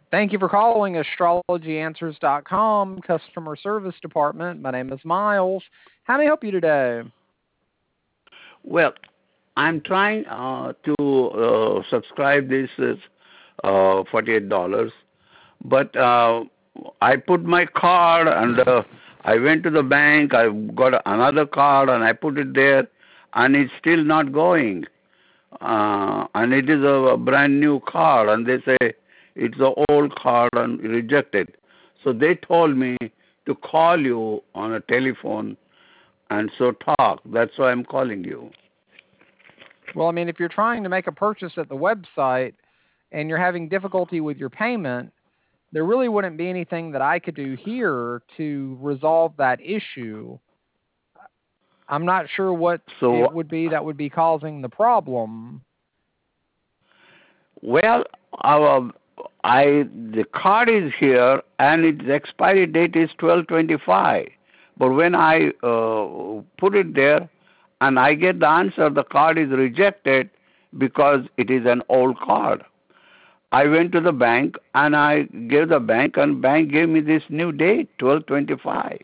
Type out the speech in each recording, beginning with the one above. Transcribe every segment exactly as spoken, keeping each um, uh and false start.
Thank you for calling astrology answers dot com customer service department. My name is Miles. How may I help you today? Well, I'm trying uh, to uh, subscribe this is uh, forty-eight dollars, but uh, I put my card and uh, I went to the bank. I got another card and I put it there, and it's still not going. Uh, and it is a, a brand new card, and they say it's an old card and rejected. So they told me to call you on a telephone and so talk. That's why I'm calling you. Well, I mean, if you're trying to make a purchase at the website and you're having difficulty with your payment, there really wouldn't be anything that I could do here to resolve that issue. I'm not sure what So, it would be that would be causing the problem. well, our, I the card is here and its expiry date is twelve twenty-five. But when I uh, put it there and I get the answer, the card is rejected because it is an old card. I went to the bank and I gave the bank, and bank gave me this new date, twelve twenty-five.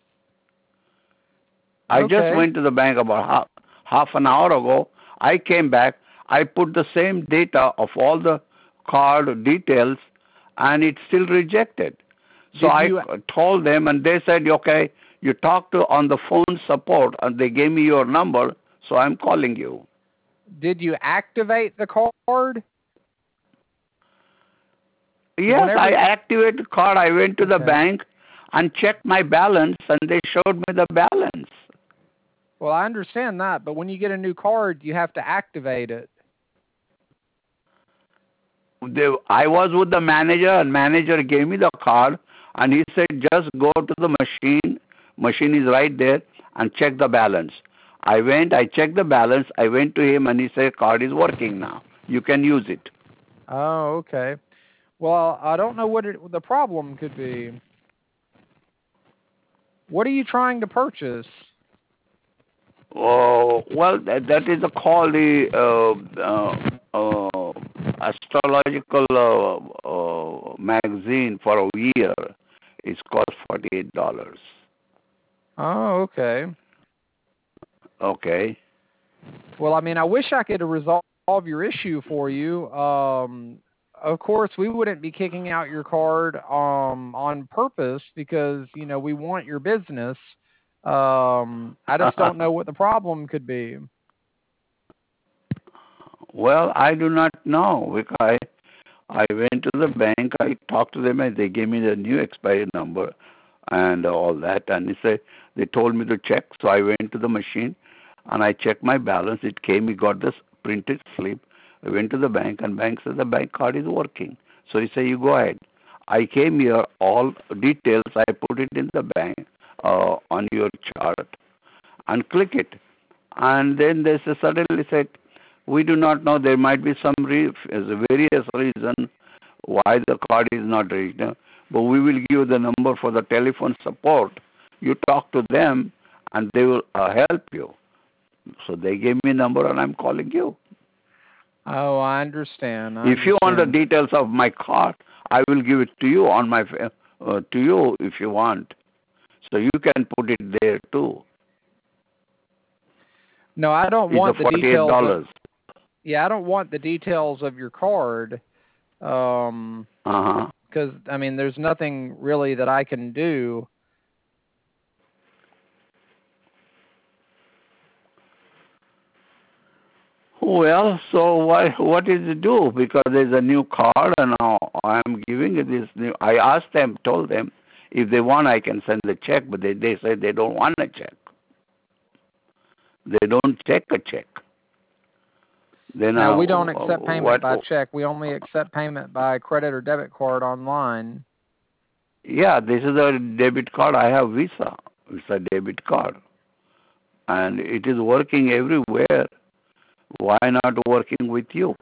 I just Okay. went to the bank about half, half an hour ago. I came back. I put the same data of all the card details, and it's still rejected. So Did I you told them, and they said, okay, you talk to on the phone support, and they gave me your number, so I'm calling you. did you activate the card? Because Yes, I whenever activated the card. I went to the okay. bank and checked my balance, and they showed me the balance. Well, I understand that, but when you get a new card, you have to activate it. They, I was with the manager, and manager gave me the card, and he said, just go to the machine. Machine is right there, and check the balance. I went, I checked the balance. I went to him, and he said, card is working now. You can use it. Oh, okay. Well, I don't know what it, the problem could be. What are you trying to purchase? Oh, well, that, that is a call the uh, uh, uh, astrological uh, uh, magazine for a year. It's cost forty-eight dollars. Oh, okay. Okay. Well, I mean, I wish I could resolve your issue for you. Um, of course, we wouldn't be kicking out your card um, on purpose because, you know, we want your business. Um, I just don't know what the problem could be. Well, I do not know because I, I went to the bank, I talked to them, and they gave me the new expiry number and all that. And they said they told me to check, so I went to the machine and I checked my balance. It came, he got this printed slip. I went to the bank, and bank said the bank card is working. So he said, you go ahead. I came here, all details I put it in the bank uh, on your chart and click it. And then they suddenly said, we do not know. There might be some re- various reason why the card is not reached. But we will give you the number for the telephone support. You talk to them, and they will uh, help you. So they gave me a number, and I'm calling you. Oh, I understand. I If you want the understand. details of my card, I will give it to you on my uh, to you if you want. So you can put it there too. No, I don't It's a want the forty-eight details of, dollars. yeah, I don't want the details of your card. Um, Uh huh. because I mean, there's nothing really that I can do. Well, so why, what is it do? Because there's a new card, and now I'm giving it this new. I asked them, told them, if they want, I can send the check, but they they say they don't want a check. They don't check a check. Then Now, uh, we don't accept payment what? by check. We only accept payment by credit or debit card online. Yeah, this is a debit card. I have Visa. It's a debit card, and it is working everywhere. Why not working with you?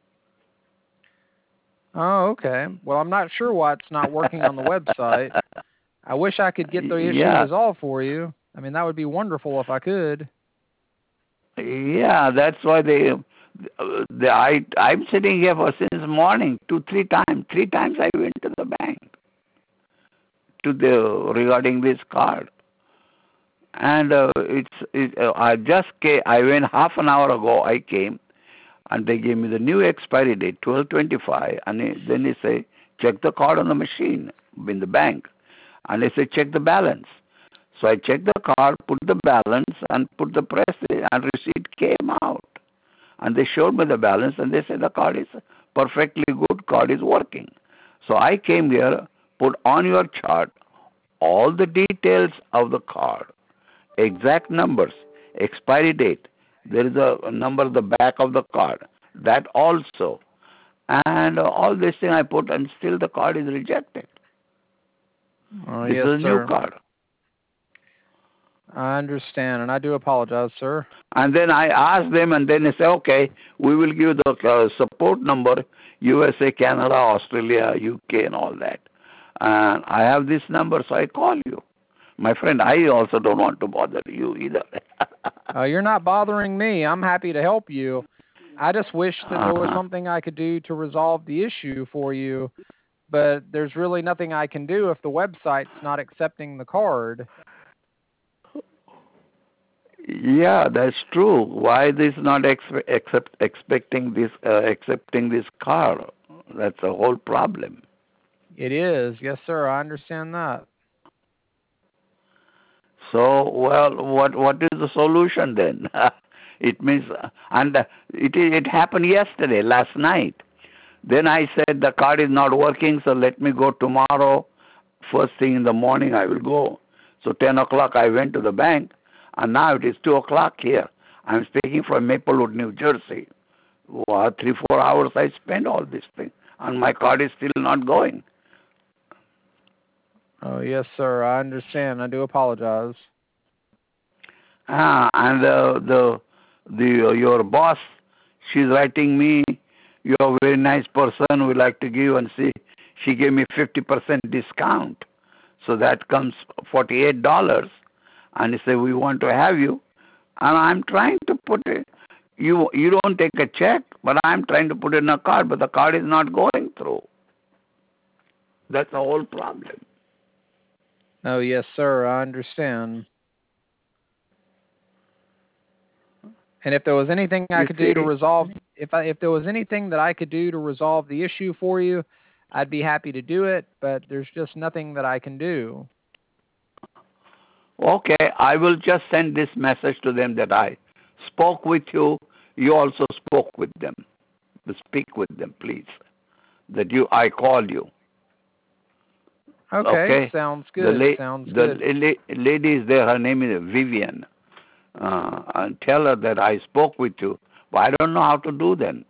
Oh, okay. Well, I'm not sure why it's not working on the website. I wish I could get the issue Yeah, resolved for you. I mean, that would be wonderful if I could. yeah. That's why they Uh, the, I I'm sitting here for since morning two three times. Three times I went to the bank to the regarding this card, and uh, it's it, uh, I just came. I went half an hour ago. I came, and they gave me the new expiry date, twelve twenty-five, and it, then they say check the card on the machine in the bank, and they say check the balance. So I checked the card, put the balance, and put the press, and receipt came out. And they showed me the balance, and they said the card is perfectly good, card is working. So I came here, put on your chart all the details of the card, exact numbers, expiry date. There is a number at the back of the card, that also. And all this thing I put, and still the card is rejected. Oh, This is yes, a new sir. card. I understand, and I do apologize, sir. And then I asked them, and then they say, okay, we will give the uh, support number, U S A, Canada, Australia, U K, and all that. And I have this number, so I call you. My friend, I also don't want to bother you either. Uh, you're not bothering me. I'm happy to help you. I just wish that there was Uh-huh. something I could do to resolve the issue for you, but there's really nothing I can do if the website's not accepting the card. Yeah, that's true. Why this not ex- accept expecting this uh, accepting this car? That's the whole problem. It is. Yes, sir. I understand that. So, well, what what is the solution then? It means, and it it happened yesterday, last night. Then I said the card is not working, so let me go tomorrow. First thing in the morning, I will go. So ten o'clock, I went to the bank, and now it is two o'clock here. I'm speaking from Maplewood, New Jersey. Wow, three four hours I spent all this thing, and my card is still not going. Oh, yes, sir. I understand. I do apologize. Ah, and uh, the the uh, your boss, she's writing me. You're a very nice person. We like to give, and see, she gave me fifty percent discount, so that comes forty eight dollars. And he said we want to have you, and I'm trying to put it. You you don't take a check, but I'm trying to put it in a card, but the card is not going through. That's the whole problem. Oh, yes, sir. I understand. And if there was anything I You could do to see? resolve, if I, if there was anything that I could do to resolve the issue for you, I'd be happy to do it. But there's just nothing that I can do. Okay, I will just send this message to them that I spoke with you. You also spoke with them. Speak with them, please. That you, I called you. Okay, Okay. sounds The good. la- Sounds the good. la- lady is there. Her name is Vivian. Uh, and tell her that I spoke with you. But I don't know how to do then.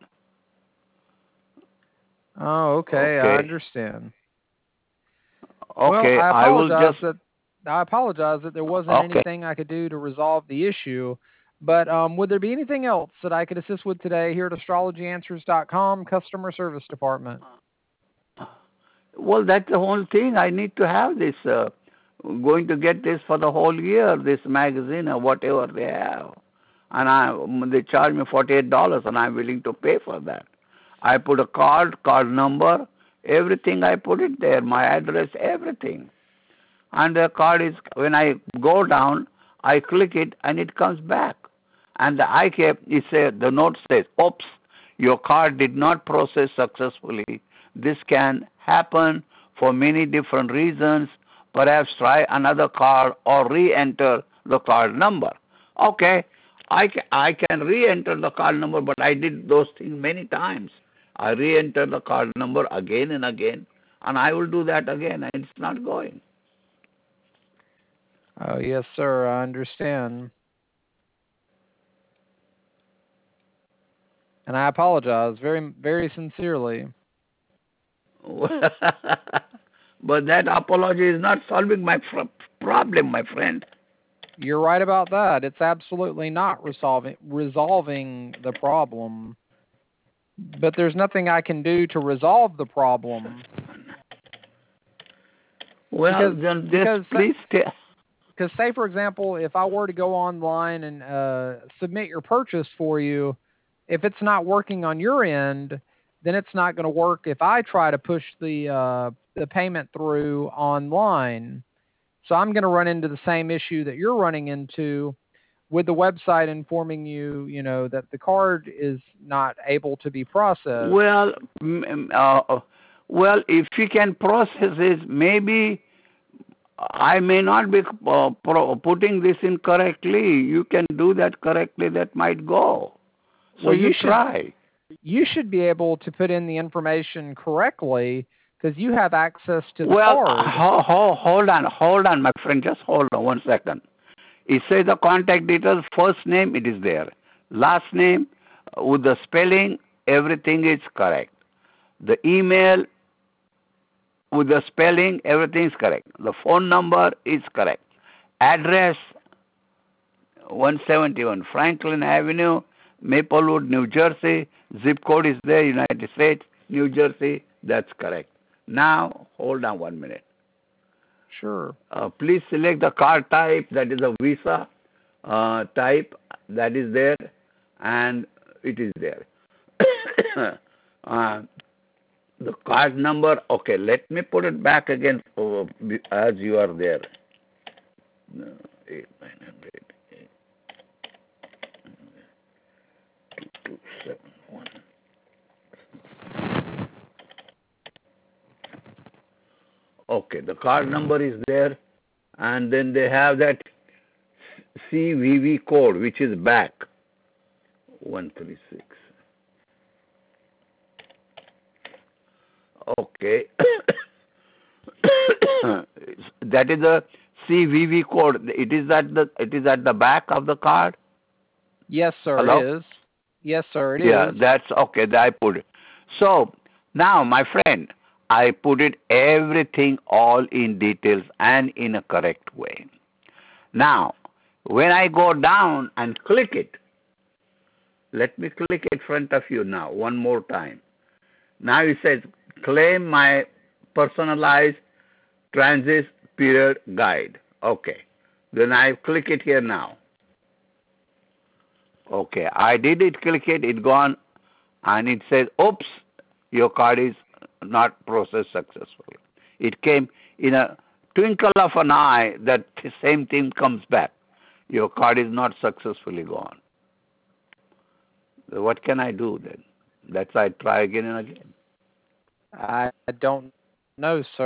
Oh, okay. I Okay. understand. Well, Okay. I I will apologize just. that I apologize that there wasn't Okay. anything I could do to resolve the issue. But um, would there be anything else that I could assist with today here at astrology answers dot com customer service department? Well, that's the whole thing. I need to have this. Uh, going to get this for the whole year. This magazine or whatever they have. And I, they charge me forty-eight dollars, and I'm willing to pay for that. I put a card, card number, everything I put it there, my address, everything. And the card is, when I go down, I click it, and it comes back. And the I kept, it said, the note says, oops, your card did not process successfully. This can happen for many different reasons. Perhaps try another card or re-enter the card number. Okay, I can, I can re-enter the card number, but I did those things many times. I re-enter the card number again and again, and I will do that again, and it's not going. Oh, yes, sir. I understand. And I apologize very, very sincerely. But that apology is not solving my fr- problem, my friend. You're right about that. It's absolutely not resolving resolving the problem. But there's nothing I can do to resolve the problem Well, because then just because please tell. because say for example, if I were to go online and uh, submit your purchase for you, if it's not working on your end, then it's not going to work if I try to push the uh, the payment through online. So I'm going to run into the same issue that you're running into with the website informing you, you know, that the card is not able to be processed. Well, uh, well, if you can process it, maybe I may not be uh, pro- putting this in correctly. You can do that correctly. That might go. So well, you, you try. Should, you should be able to put in the information correctly because you have access to the well, card. Ho- ho- hold on, hold on, my friend. Just hold on one second. It says the contact details, first name, it is there. Last name, with the spelling, everything is correct. The email, with the spelling, everything is correct. The phone number is correct. Address, one seventy-one Franklin Avenue, Maplewood, New Jersey. Zip code is there, United States, New Jersey. That's correct. Now, hold on one minute. Sure. Uh, please select the card type, that is a Visa uh, type, that is there, and it is there. uh, the card number, okay, let me put it back again uh, as you are there. Uh, eight, nine hundred, eight, two, two, seven, one. Okay, the card number is there, and then they have that C V V code, which is back. one three six. Okay. That is the C V V code. It is at the it is at the back of the card. Yes, sir. Hello? It is. Yes, sir. It yeah, is. that's okay. I put it. So now, my friend, I put it everything all in details and in a correct way. Now, when I go down and click it, let me click in front of you now one more time. Now it says claim my personalized transit period guide. Okay. Then I click it here now. Okay. I did it, click it, it gone, and it says, oops, your card is not processed successfully. It came in a twinkle of an eye, that same thing comes back. Your card is not successfully gone. What can I do then? That's I try again and again. I don't know, sir.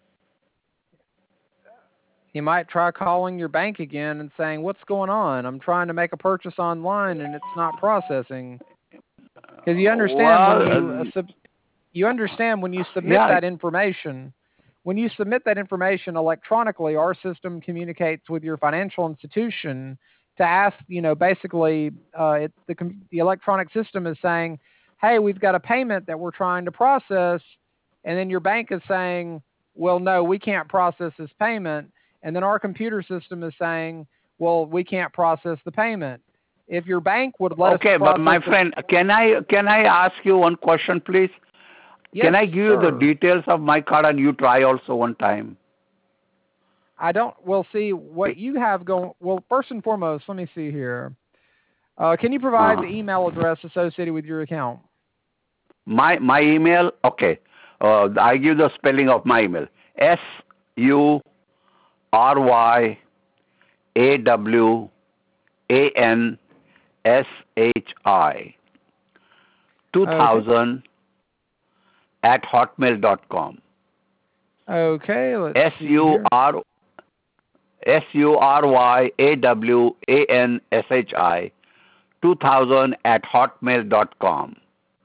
You might try calling your bank again and saying, what's going on? I'm trying to make a purchase online and it's not processing. Because you understand well, when you uh, sub- you understand when you submit yeah. that information, when you submit that information electronically, our system communicates with your financial institution to ask, you know, basically uh, it, the, the electronic system is saying, hey, we've got a payment that we're trying to process. And then your bank is saying, well, no, we can't process this payment. And then our computer system is saying, well, we can't process the payment. If your bank would let okay, us process but my the... friend, can I can I ask you one question, please? Yes, can I give sir. you the details of my card and you try also one time? I don't. Well, see what you have going. Well, first and foremost, let me see here. Uh, can you provide Uh-huh. the email address associated with your account? My my email. Okay, uh, I give the spelling of my email. S U R Y A W A N S H I two thousand at hotmail dot com. Okay, let's S U R S U R Y A W A N S H I two thousand at hotmail dot com.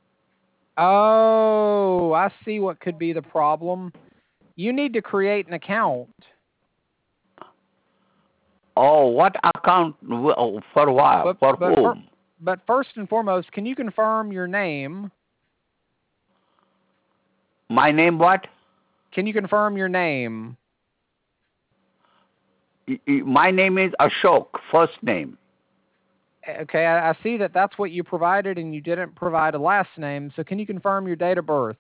Oh, I see what could be the problem. You need to create an account. Oh, what account? For what? But, For but, whom? for, but first and foremost, can you confirm your name? My name what? Can you confirm your name? My name is Ashok, first name. Okay, I, I see that that's what you provided and you didn't provide a last name. So can you confirm your date of birth?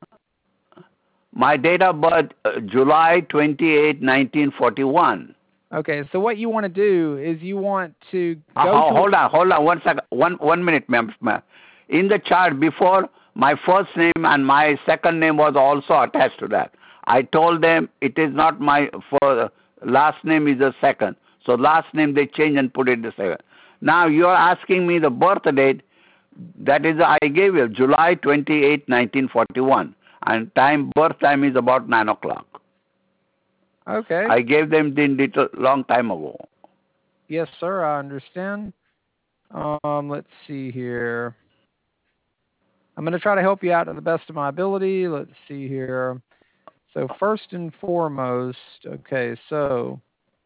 My date of birth, uh, July twenty-eighth, nineteen forty-one. Okay, so what you want to do is you want to Uh, go ho- to. hold on, hold on, one second, one one minute, ma'am. ma'am. In the chart before, my first name and my second name was also attached to that. I told them it is not my for last name is the second. So last name they change and put it the second. Now you are asking me the birth date. That is I gave you July twenty eighth, nineteen forty one, and time birth time is about nine o'clock. Okay. I gave them the detail long time ago. Yes, sir. I understand. Um, let's see here. I'm going to try to help you out to the best of my ability. Let's see here. So first and foremost, okay, so,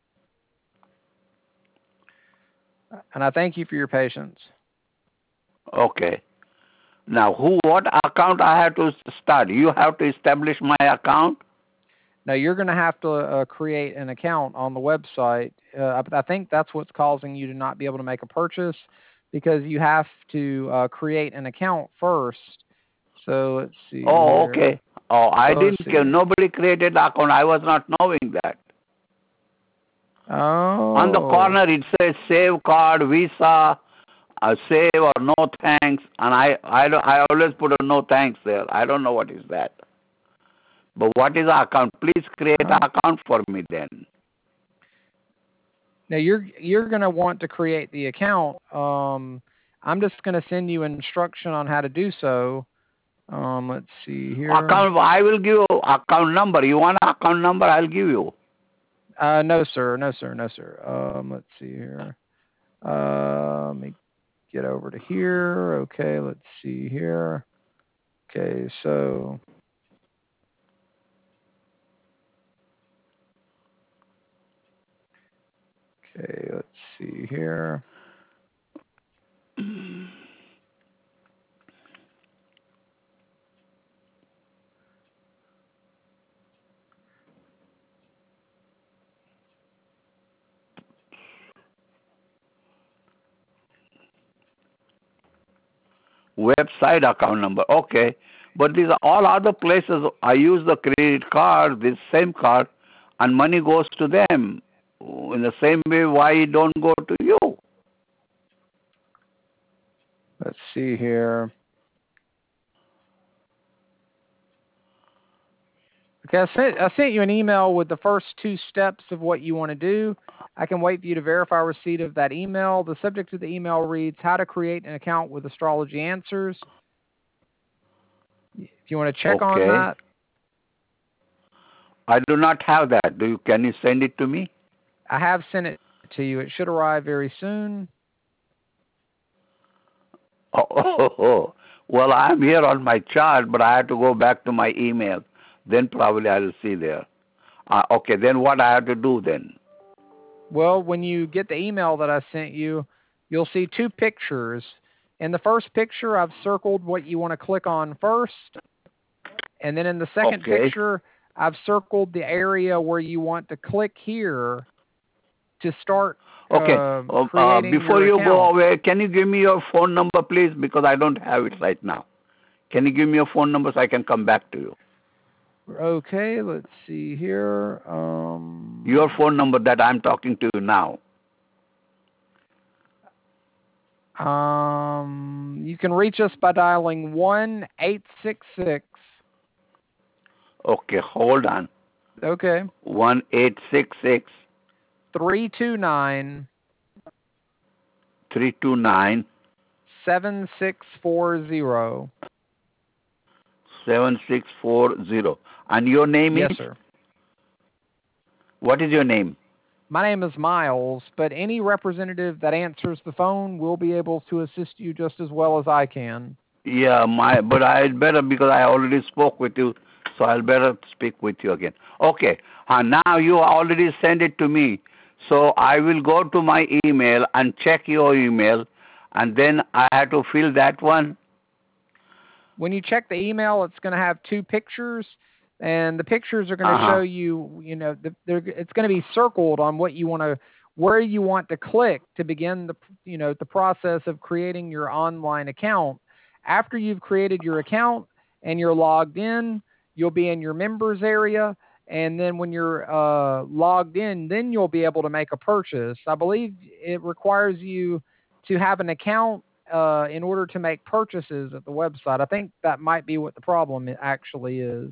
and I thank you for your patience. Okay. Now, who, what account I have to start? You have to establish my account. Now you're going to have to uh, create an account on the website. Uh, I, I think that's what's causing you to not be able to make a purchase, because you have to uh, create an account first. So let's see Oh, here. okay. Oh, I So let's didn't care. see. Nobody created the account. I was not knowing that. On the Oh, corner it says save card, Visa, uh, save or no thanks, and I I don't, I always put a no thanks there. I don't know what is that. But what is the account? Please create an oh. account for me then. Now you're you're going to want to create the account. Um, I'm just going to send you instruction on how to do so. Um, let's see here. Account, I will give you account number. You want an account number? I'll give you. Uh, no, sir. No, sir. No, sir. Um, let's see here. Uh, let me get over to here. Okay, let's see here. Okay, so okay, let's see here. Website account number. Okay. But these are all other places I use the credit card, this same card, and money goes to them. In the same way, why it don't go to you? Let's see here. Okay, I sent I sent you an email with the first two steps of what you want to do. I can wait for you to verify receipt of that email. The subject of the email reads, "How to create an account with Astrology Answers." If you want to check on Okay. that, I do not have that. Do you? Can you send it to me? I have sent it to you. It should arrive very soon. Oh, oh, oh. Well, I'm here on my chart, but I have to go back to my email. Then probably I will see there. Uh, okay, then what I have to do then? Well, when you get the email that I sent you, you'll see two pictures. In the first picture, I've circled what you want to click on first. And then in the second Okay. picture, I've circled the area where you want to click here to start Okay. uh, Uh, uh, creating before your you go account. away, can you give me your phone number, please? Because I don't have it right now. Can you give me your phone number so I can come back to you? Okay, let's see here. Um, Your phone number that I'm talking to you now. um, you can reach us by dialing one eight six six. Okay, hold on. Okay. One eight six six three two nine three two nine seven six four zero. seven six four zero. And your name Yes, is? sir. What is your name? My name is Miles, but any representative that answers the phone will be able to assist you just as well as I can. Yeah, my. But I better because I already spoke with you, so I'll better speak with you again. Okay. Uh, now you already sent it to me, so I will go to my email and check your email, and then I have to fill that one. When you check the email, it's going to have two pictures, and the pictures are going to Uh-huh. show you, you know, the, it's going to be circled on what you want to, where you want to click to begin the, you know, the process of creating your online account. After you've created your account and you're logged in, you'll be in your members area, and then when you're uh, logged in, then you'll be able to make a purchase. I believe it requires you to have an account uh, in order to make purchases at the website. I think that might be what the problem actually is.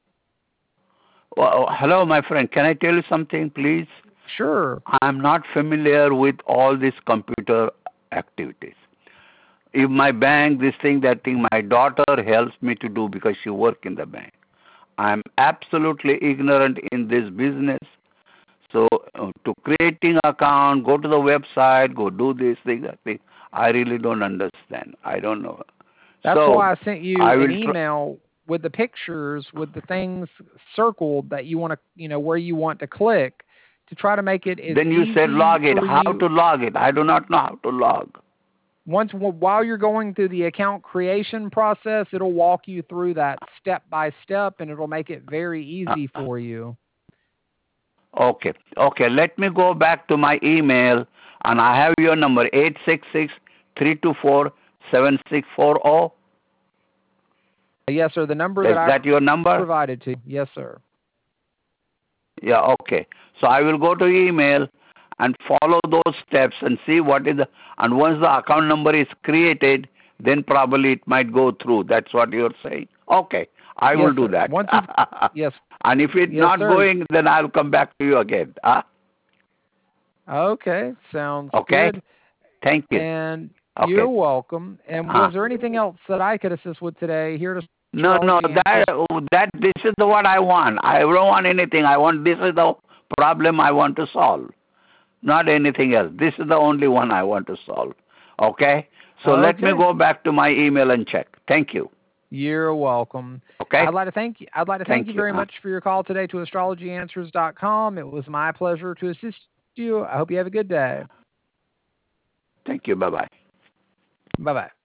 Well, hello, my friend. Can I tell you something, please? Sure. I'm not familiar with all these computer activities. If my bank, this thing, that thing, my daughter helps me to do because she works in the bank. I'm absolutely ignorant in this business. So uh, to creating account, go to the website, go do this thing, that thing. I really don't understand. I don't know. That's so why I sent you I an will email with the pictures, with the things circled that you want to, you know, where you want to click to try to make it as Then you easy said log it. for How you. to log it? I do not know how to log. Once while you're going through the account creation process, it'll walk you through that step by step, and it'll make it very easy Uh, for you. Okay. Okay. Let me go back to my email, and I have your number eight six six, three two four, seven six four zero. Yes, sir. The number Is that I that your number? provided to you. Yes, sir. Yeah. Okay. So I will go to email and follow those steps and see what is the, and once the account number is created, then probably it might go through. That's what you're saying. Okay. I Yes, will do sir. that. Once you, yes, And if it's yes, not sir. going, then I'll come back to you again. Huh? Okay, sounds Okay. good. Thank you. And Okay. you're welcome. And Uh, was there anything else that I could assist with today here at no, no, Astrology that Answers? that this is the what I want. I don't want anything. I want this is the problem I want to solve, not anything else. This is the only one I want to solve. Okay. So let me Okay. go back to my email and check. Thank you. You're welcome. Okay. I'd like to thank you. I'd like to thank, Thank you you. very Uh, much for your call today to astrology answers dot com. It was my pleasure to assist you. I hope you have a good day. thank you. Bye bye. Bye bye.